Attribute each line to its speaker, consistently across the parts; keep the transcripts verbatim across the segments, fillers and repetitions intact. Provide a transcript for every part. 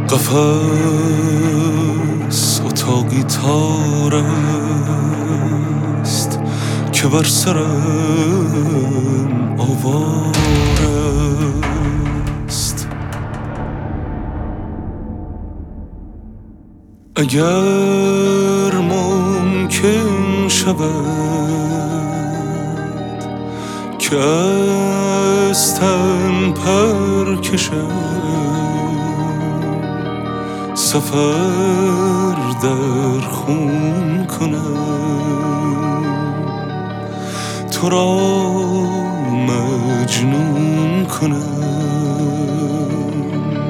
Speaker 1: قفس اتاقی تار است که بر سرم آوار است. اگر ممکن شود که از تن پر کشم، سفر در خون کنم، تو را مجنون کنم.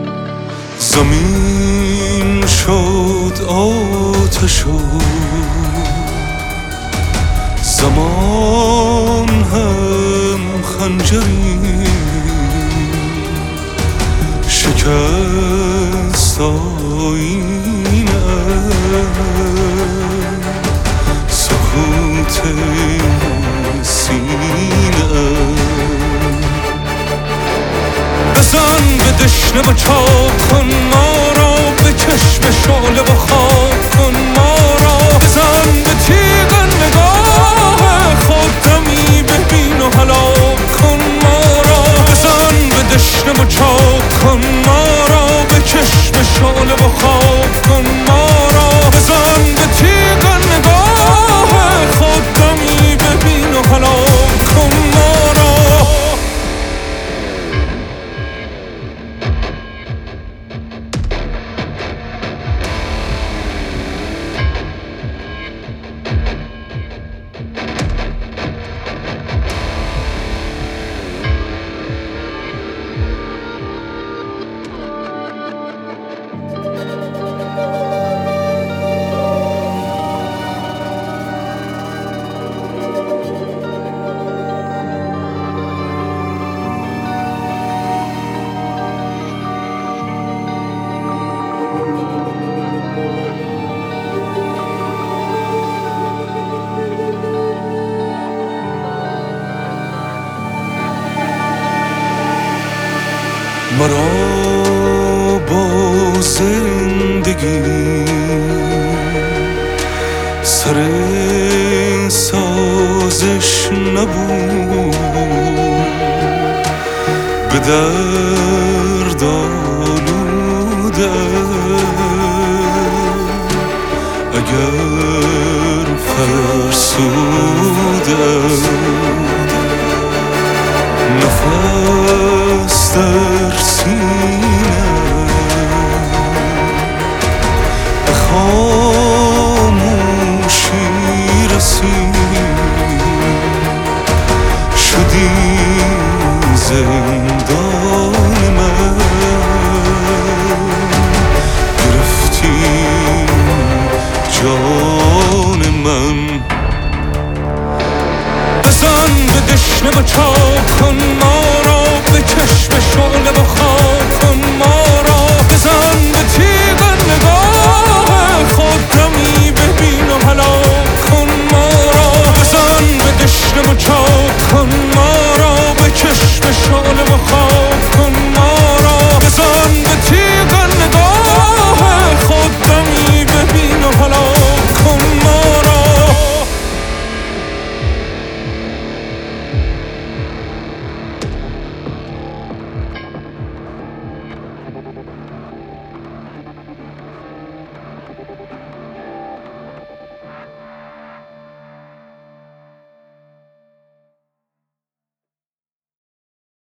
Speaker 1: زمین شد آتش و زمان هم خنجری، شکست آیینم، سکوت سینم. بزن به دشنه و چاک کن ما را، به چشم شعله و خاک کن ما را. بزن به تیغ نگاه خود دمی ببین و هلاک کن ما را. بزن به دشنه و چاک کن ما را، به چشم شعله و خاک کن ما را. بزن به تیغ نگاه خود دمی ببین و هلاک کن ما را. مرا با زندگی سر سازش نبود، به درد آلودم اگر فرسودم. نفس در سینم به خاموشی رسید، شدی زندان من، گرفتی جان من. بزن به دشنه و چاک کن ما را، به چشم شعله و خاک